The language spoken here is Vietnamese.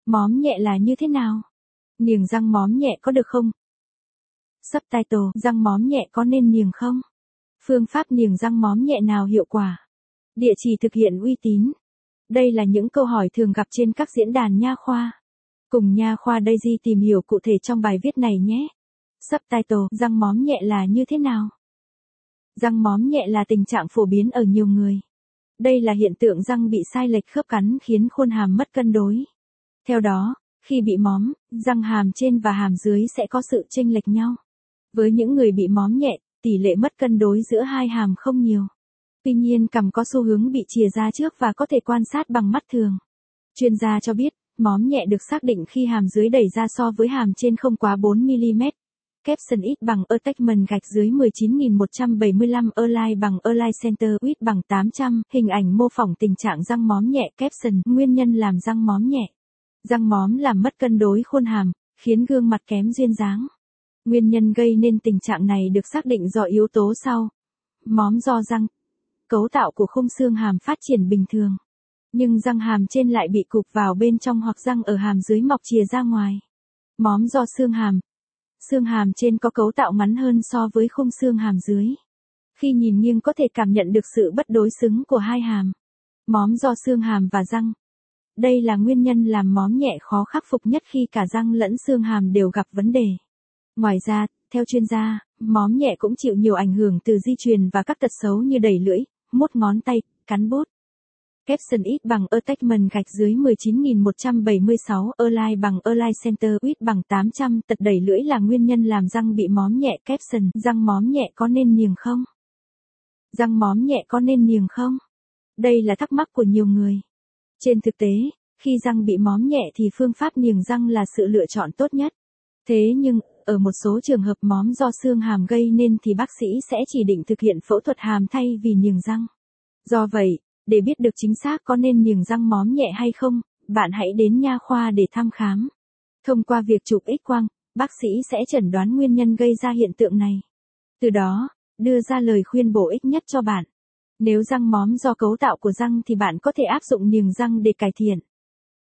Móm nhẹ là như thế nào? Niềng răng móm nhẹ có được không? Subtitle, răng móm nhẹ có nên niềng không? Phương pháp niềng răng móm nhẹ nào hiệu quả? Địa chỉ thực hiện uy tín. Đây là những câu hỏi thường gặp trên các diễn đàn nha khoa. Cùng nha khoa Daisy tìm hiểu cụ thể trong bài viết này nhé. Subtitle, răng móm nhẹ là như thế nào? Răng móm nhẹ là tình trạng phổ biến ở nhiều người. Đây là hiện tượng răng bị sai lệch khớp cắn khiến khuôn hàm mất cân đối. Theo đó, khi bị móm, răng hàm trên và hàm dưới sẽ có sự chênh lệch nhau. Với những người bị móm nhẹ, tỷ lệ mất cân đối giữa hai hàm không nhiều. Tuy nhiên cằm có xu hướng bị chìa ra trước và có thể quan sát bằng mắt thường. Chuyên gia cho biết, móm nhẹ được xác định khi hàm dưới đẩy ra so với hàm trên không quá 4mm. Caption ít bằng attachment gạch dưới 19.175 align bằng align center width bằng 800. Hình ảnh mô phỏng tình trạng răng móm nhẹ. Caption nguyên nhân làm răng móm nhẹ. Răng móm làm mất cân đối khuôn hàm, khiến gương mặt kém duyên dáng. Nguyên nhân gây nên tình trạng này được xác định do yếu tố sau. Móm do răng. Cấu tạo của khung xương hàm phát triển bình thường. Nhưng răng hàm trên lại bị cụp vào bên trong hoặc răng ở hàm dưới mọc chìa ra ngoài. Móm do xương hàm. Xương hàm trên có cấu tạo ngắn hơn so với khung xương hàm dưới. Khi nhìn nghiêng có thể cảm nhận được sự bất đối xứng của hai hàm. Móm do xương hàm và răng. Đây là nguyên nhân làm móm nhẹ khó khắc phục nhất khi cả răng lẫn xương hàm đều gặp vấn đề. Ngoài ra, theo chuyên gia, móm nhẹ cũng chịu nhiều ảnh hưởng từ di truyền và các tật xấu như đẩy lưỡi, mút ngón tay, cắn bút. Caption ít bằng attachment gạch dưới 19.176 align bằng align center width bằng 800. Tật đẩy lưỡi là nguyên nhân làm răng bị móm nhẹ. Caption răng móm nhẹ có nên niềng không? Răng móm nhẹ có nên niềng không? Đây là thắc mắc của nhiều người. Trên thực tế, khi răng bị móm nhẹ thì phương pháp niềng răng là sự lựa chọn tốt nhất. Thế nhưng, ở một số trường hợp móm do xương hàm gây nên thì bác sĩ sẽ chỉ định thực hiện phẫu thuật hàm thay vì niềng răng. Do vậy, để biết được chính xác có nên niềng răng móm nhẹ hay không, bạn hãy đến nha khoa để thăm khám. Thông qua việc chụp X-quang, bác sĩ sẽ chẩn đoán nguyên nhân gây ra hiện tượng này. Từ đó, đưa ra lời khuyên bổ ích nhất cho bạn. Nếu răng móm do cấu tạo của răng thì bạn có thể áp dụng niềng răng để cải thiện.